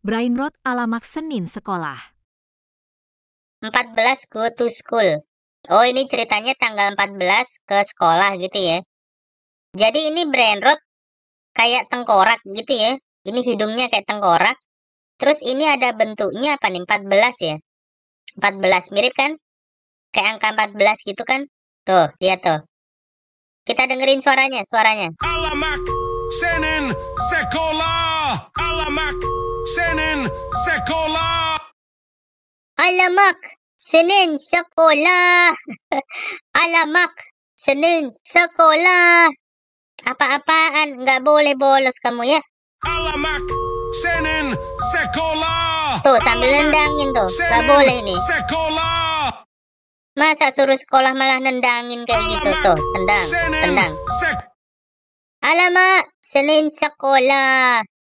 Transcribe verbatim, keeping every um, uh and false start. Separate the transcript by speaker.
Speaker 1: Brainrot alamat Senin sekolah.
Speaker 2: empat belas go to school. Oh, ini ceritanya tanggal empat belas ke sekolah gitu ya. Jadi ini brainrot kayak tengkorak gitu ya. Ini hidungnya kayak tengkorak. Terus ini ada bentuknya apa nih? empat belas ya. empat belas mirip kan? Kayak angka empat belas gitu kan? Tuh, lihat tuh. Kita dengerin suaranya, suaranya.
Speaker 3: Alamak Senin sekolah. Alamak Senin sekolah.
Speaker 2: Alamak Senin sekolah. Alamak Senin sekolah. Apa-apaan, nggak boleh bolos kamu ya.
Speaker 3: Alamak Senin sekolah.
Speaker 2: Tuh, sambil nendangin tuh. Nggak boleh ini.
Speaker 3: Sekolah.
Speaker 2: Masa suruh sekolah malah nendangin kayak gitu tuh. Tendang,
Speaker 3: Senin
Speaker 2: tendang.
Speaker 3: sek
Speaker 2: Alamak Senin sekolah.